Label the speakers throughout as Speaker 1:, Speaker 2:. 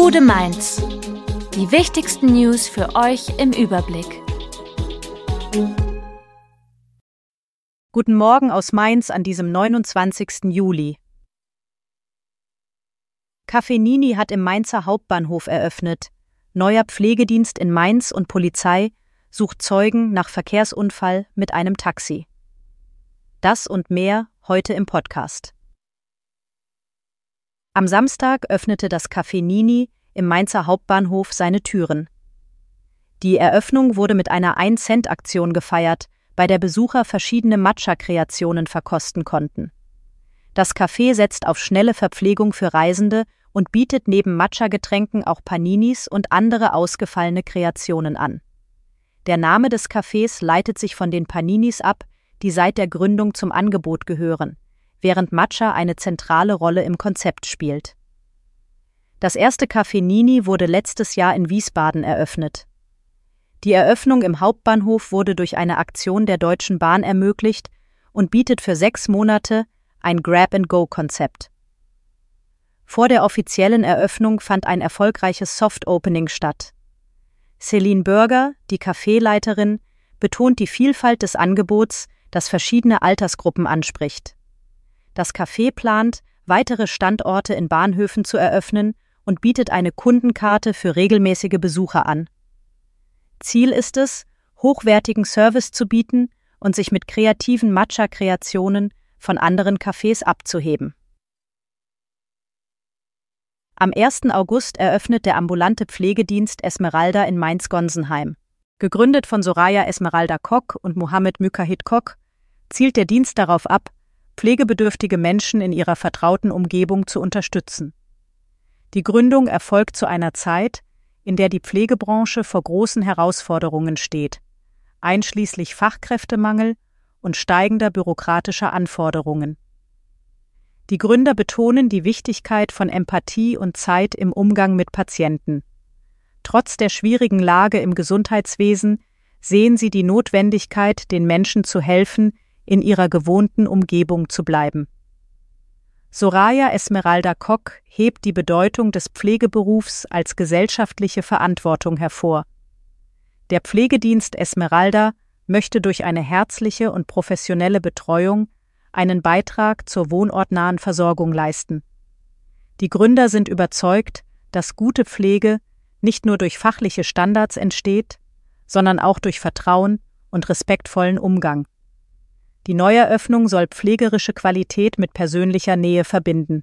Speaker 1: Gude Mainz. Die wichtigsten News für euch im Überblick.
Speaker 2: Guten Morgen aus Mainz an diesem 29. Juli. Café Nini hat im Mainzer Hauptbahnhof eröffnet. Neuer Pflegedienst in Mainz und Polizei sucht Zeugen nach Verkehrsunfall mit einem Taxi. Das und mehr heute im Podcast. Am Samstag öffnete das Café Nini im Mainzer Hauptbahnhof seine Türen. Die Eröffnung wurde mit einer 1-Cent-Aktion gefeiert, bei der Besucher verschiedene Matcha-Kreationen verkosten konnten. Das Café setzt auf schnelle Verpflegung für Reisende und bietet neben Matcha-Getränken auch Paninis und andere ausgefallene Kreationen an. Der Name des Cafés leitet sich von den Paninis ab, die seit der Gründung zum Angebot gehören, während Matcha eine zentrale Rolle im Konzept spielt. Das erste Café Nini wurde letztes Jahr in Wiesbaden eröffnet. Die Eröffnung im Hauptbahnhof wurde durch eine Aktion der Deutschen Bahn ermöglicht und bietet für 6 Monate ein Grab-and-Go-Konzept. Vor der offiziellen Eröffnung fand ein erfolgreiches Soft-Opening statt. Celine Bürger, die Caféleiterin, betont die Vielfalt des Angebots, das verschiedene Altersgruppen anspricht. Das Café plant, weitere Standorte in Bahnhöfen zu eröffnen und bietet eine Kundenkarte für regelmäßige Besucher an. Ziel ist es, hochwertigen Service zu bieten und sich mit kreativen Matcha-Kreationen von anderen Cafés abzuheben. Am 1. August eröffnet der ambulante Pflegedienst Esmeralda in Mainz-Gonsenheim. Gegründet von Soraya Esmeralda Kock und Mohammed Mükahit Kock, zielt der Dienst darauf ab, pflegebedürftige Menschen in ihrer vertrauten Umgebung zu unterstützen. Die Gründung erfolgt zu einer Zeit, in der die Pflegebranche vor großen Herausforderungen steht, einschließlich Fachkräftemangel und steigender bürokratischer Anforderungen. Die Gründer betonen die Wichtigkeit von Empathie und Zeit im Umgang mit Patienten. Trotz der schwierigen Lage im Gesundheitswesen sehen sie die Notwendigkeit, den Menschen zu helfen, in ihrer gewohnten Umgebung zu bleiben. Soraya Esmeralda Kock hebt die Bedeutung des Pflegeberufs als gesellschaftliche Verantwortung hervor. Der Pflegedienst Esmeralda möchte durch eine herzliche und professionelle Betreuung einen Beitrag zur wohnortnahen Versorgung leisten. Die Gründer sind überzeugt, dass gute Pflege nicht nur durch fachliche Standards entsteht, sondern auch durch Vertrauen und respektvollen Umgang. Die Neueröffnung soll pflegerische Qualität mit persönlicher Nähe verbinden.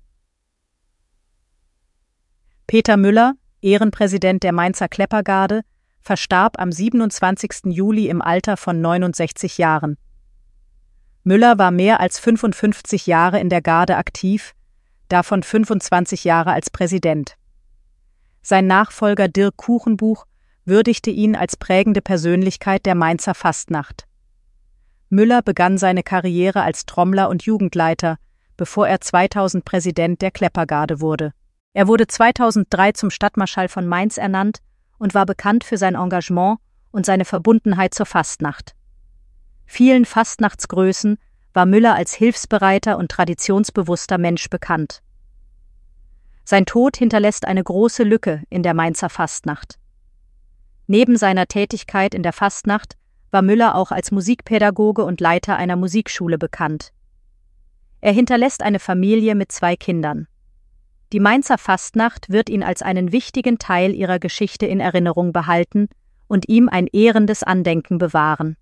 Speaker 2: Peter Müller, Ehrenpräsident der Mainzer Kleppergarde, verstarb am 27. Juli im Alter von 69 Jahren. Müller war mehr als 55 Jahre in der Garde aktiv, davon 25 Jahre als Präsident. Sein Nachfolger Dirk Kuchenbuch würdigte ihn als prägende Persönlichkeit der Mainzer Fastnacht. Müller begann seine Karriere als Trommler und Jugendleiter, bevor er 2000 Präsident der Kleppergarde wurde. Er wurde 2003 zum Stadtmarschall von Mainz ernannt und war bekannt für sein Engagement und seine Verbundenheit zur Fastnacht. Vielen Fastnachtsgrößen war Müller als hilfsbereiter und traditionsbewusster Mensch bekannt. Sein Tod hinterlässt eine große Lücke in der Mainzer Fastnacht. Neben seiner Tätigkeit in der Fastnacht war Müller auch als Musikpädagoge und Leiter einer Musikschule bekannt. Er hinterlässt eine Familie mit 2 Kindern. Die Mainzer Fastnacht wird ihn als einen wichtigen Teil ihrer Geschichte in Erinnerung behalten und ihm ein ehrendes Andenken bewahren.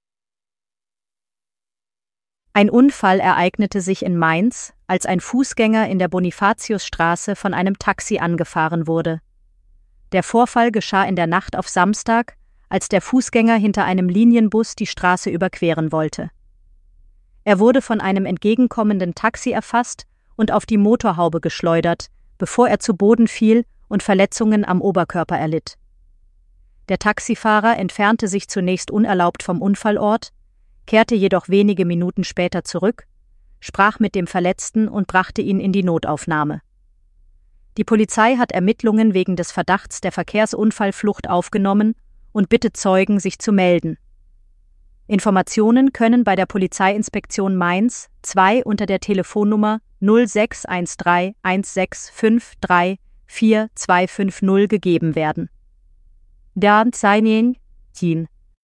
Speaker 2: Ein Unfall ereignete sich in Mainz, als ein Fußgänger in der Bonifatiusstraße von einem Taxi angefahren wurde. Der Vorfall geschah in der Nacht auf Samstag, als der Fußgänger hinter einem Linienbus die Straße überqueren wollte. Er wurde von einem entgegenkommenden Taxi erfasst und auf die Motorhaube geschleudert, bevor er zu Boden fiel und Verletzungen am Oberkörper erlitt. Der Taxifahrer entfernte sich zunächst unerlaubt vom Unfallort, kehrte jedoch wenige Minuten später zurück, sprach mit dem Verletzten und brachte ihn in die Notaufnahme. Die Polizei hat Ermittlungen wegen des Verdachts der Verkehrsunfallflucht aufgenommen und bittet Zeugen, sich zu melden. Informationen können bei der Polizeiinspektion Mainz 2 unter der Telefonnummer 0613 1653 4250 gegeben werden. Dan Zainin, Jin.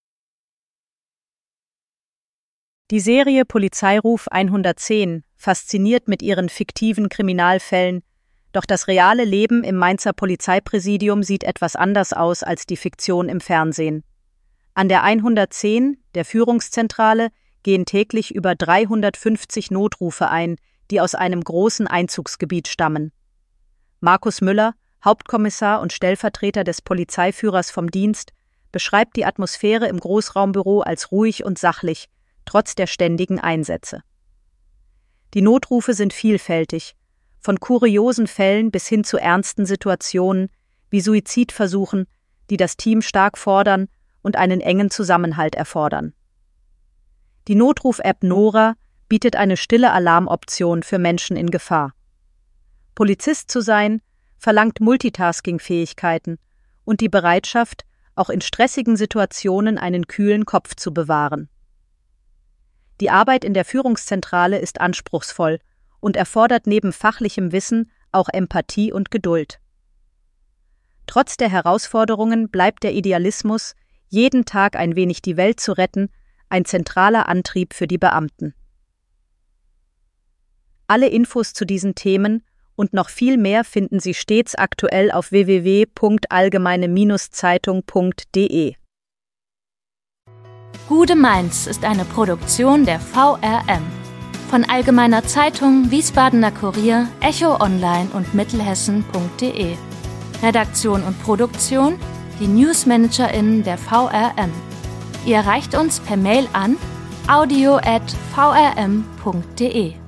Speaker 2: Die Serie Polizeiruf 110 fasziniert mit ihren fiktiven Kriminalfällen, doch das reale Leben im Mainzer Polizeipräsidium sieht etwas anders aus als die Fiktion im Fernsehen. An der 110, der Führungszentrale, gehen täglich über 350 Notrufe ein, die aus einem großen Einzugsgebiet stammen. Markus Müller, Hauptkommissar und Stellvertreter des Polizeiführers vom Dienst, beschreibt die Atmosphäre im Großraumbüro als ruhig und sachlich, trotz der ständigen Einsätze. Die Notrufe sind vielfältig, von kuriosen Fällen bis hin zu ernsten Situationen wie Suizidversuchen, die das Team stark fordern und einen engen Zusammenhalt erfordern. Die Notruf-App Nora bietet eine stille Alarmoption für Menschen in Gefahr. Polizist zu sein verlangt Multitasking-Fähigkeiten und die Bereitschaft, auch in stressigen Situationen einen kühlen Kopf zu bewahren. Die Arbeit in der Führungszentrale ist anspruchsvoll und erfordert neben fachlichem Wissen auch Empathie und Geduld. Trotz der Herausforderungen bleibt der Idealismus, jeden Tag ein wenig die Welt zu retten, ein zentraler Antrieb für die Beamten. Alle Infos zu diesen Themen und noch viel mehr finden Sie stets aktuell auf www.allgemeine-zeitung.de.
Speaker 1: Gude Mainz ist eine Produktion der VRM von Allgemeiner Zeitung, Wiesbadener Kurier, Echo Online und Mittelhessen.de. Redaktion und Produktion, die NewsmanagerInnen der VRM. Ihr erreicht uns per Mail an audio@vrm.de.